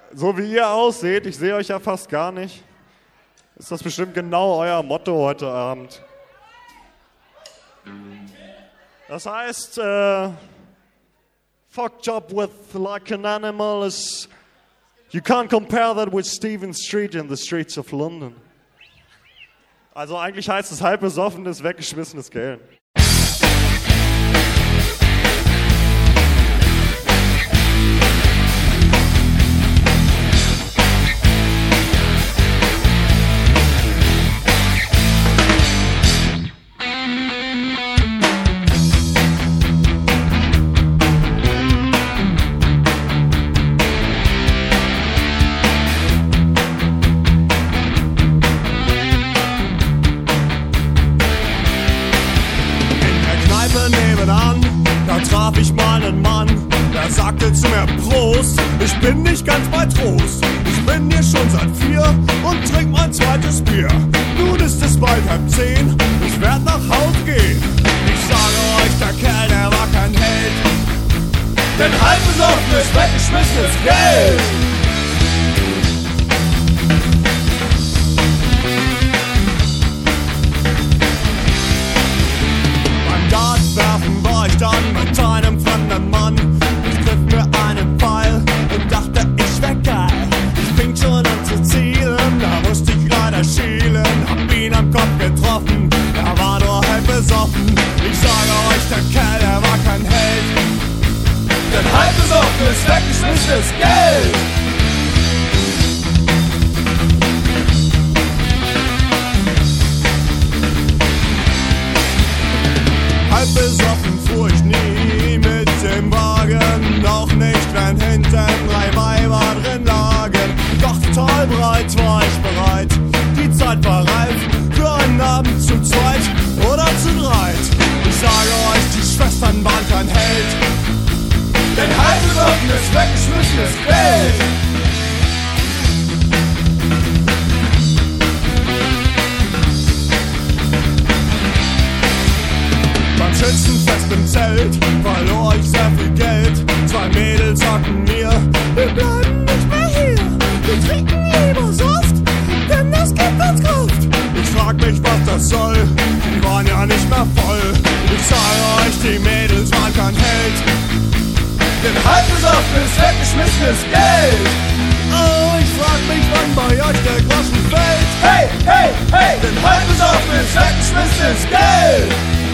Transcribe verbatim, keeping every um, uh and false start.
so wie ihr ausseht, ich sehe euch ja fast gar nicht, ist das bestimmt genau euer Motto heute Abend. Das heißt, äh, fucked up with like an animal is, you can't compare that with Stephen Street in the streets of London. Also eigentlich heißt es halb besoffenes, weggeschmissenes Geld. Traf ich mal einen Mann, der sagte zu mir Prost, ich bin nicht ganz bei Trost. Ich bin hier schon seit vier und trink mein zweites Bier. Nun ist es bald halb zehn, ich werd nach Haus gehen. Ich sage euch, der Kerl, der war kein Held, denn halb besoffenes, weggeschmissenes Geld. Beim Dartwerfen war ich dann mit einem fremden Mann. Ich griff mir einen Pfeil und dachte, ich wär geil. Ich fing schon an zu zielen, da musste ich leider schielen. Hab ihn am Kopf getroffen, er war nur halb besoffen. Ich sage euch, der Kerl, der war kein Held, denn halb besoffen ist weggeschmissenes Geld. Halb besoffen fuhr ich nie mit dem Wagen, auch nicht, wenn hinten drei Weiber drin lagen. Doch total breit war ich bereit, die Zeit war reif für einen Abend zu zweit oder zu dreit. Ich sage euch, die Schwestern waren kein Held, denn halb besoffen ist weggeschmissenes Geld. Beim Schützenfest im Zelt verlor ich sehr viel Geld. Zwei Mädels sagten mir, wir bleiben nicht mehr hier, wir trinken lieber Saft, denn das gibt uns Kraft. Ich frag mich, was das soll, die waren ja nicht mehr voll. Ich sage euch, die Mädels waren kein Held, denn halb besoffen ist weggeschmissenes Geld. Oh, ich frag mich, wann bei euch der Groschen fällt. Hey, hey, hey, denn halb besoffen ist weggeschmissenes Geld.